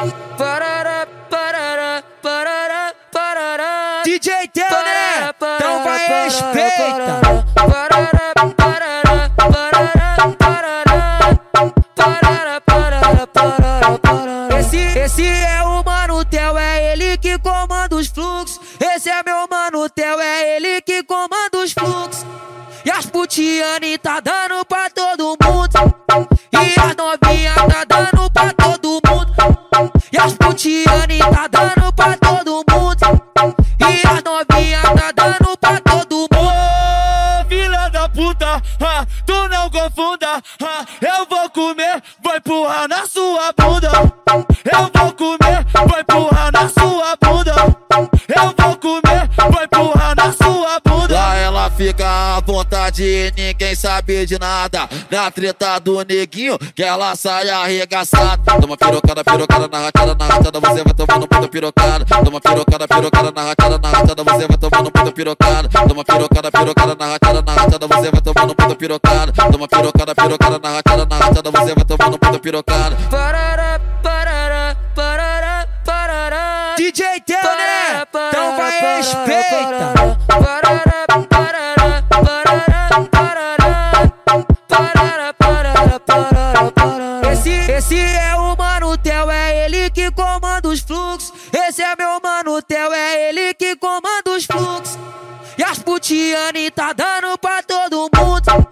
Parará, parará, parará, parará. DJ Teu, né? Então vai respeita. Parará, parará, parará, parará. Parará, parará, parará, parará. Esse é o Mano Teu, é ele que comanda os fluxos. Esse é meu Mano Teu, é ele que comanda os fluxos. E as putiane tá dando pra todo mundo. E as novinha tá dando pra todo mundo. E as putiane tá dando pra todo mundo. E as novinha tá dando pra todo mundo. Ô, filha da puta, tu não confunda. Eu vou comer, vou empurrar na sua bunda. Eu vou comer, vou empurrar na sua bunda. Eu vou comer, vou empurrar na sua bunda. Lá ela fica à vontade, ninguém sabe de nada. Na treta do neguinho, que ela sai arregaçada. Toma pirocada, pirocada na rachada, você vai tomar no puta pirocada. Toma pirocada, pirocada na rachada, você vai tomar no puta pirocada. Toma pirocada, pirocada na rachada, você vai tomar no puta pirocada. Toma pirocada, pirocada na rachada, você vai tomar no puta pirocada. Parará, parará, parará, parará. DJ Teu, né? Então vai respeita. Parará, parará, parará, parará. Parará, parará, parará, parará. Esse é o Mano Teu, é ele que comanda os fluxos. Esse é meu Mano Teu, é ele que comanda os fluxos. E as putiane tá dando pra todo mundo.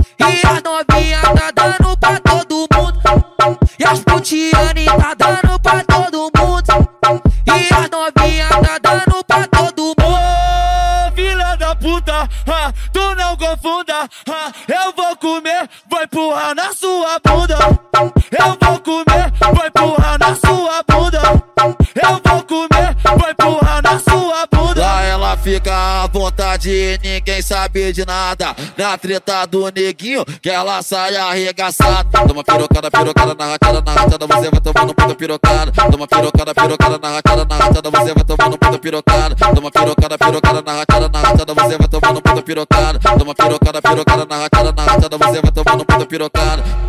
E as novinha tá dando pra todo mundo. E as putiane tá dando pra todo mundo. E as novinha tá dando pra todo mundo. Ô, filha da puta, tu não confunda. Eu vou comer, vou empurrar na sua bunda. Eu vou comer, vou empurrar na sua bunda. Eu vou comer, vou empurrar na sua bunda. Lá ela fica à vontade, ninguém sabe de nada. Na treta do neguinho, que ela sai arregaçada. Toma pirocada, pirocada na rachada, você vai tomar no puta pirocada. Toma pirocada, pirocada na rachada, você vai tomar no puta pirocada. Toma pirocada, pirocada na rachada, você vai tomar no puta pirocada. Toma pirocada, pirocada na rachada, você vai tomar no puta pirocada.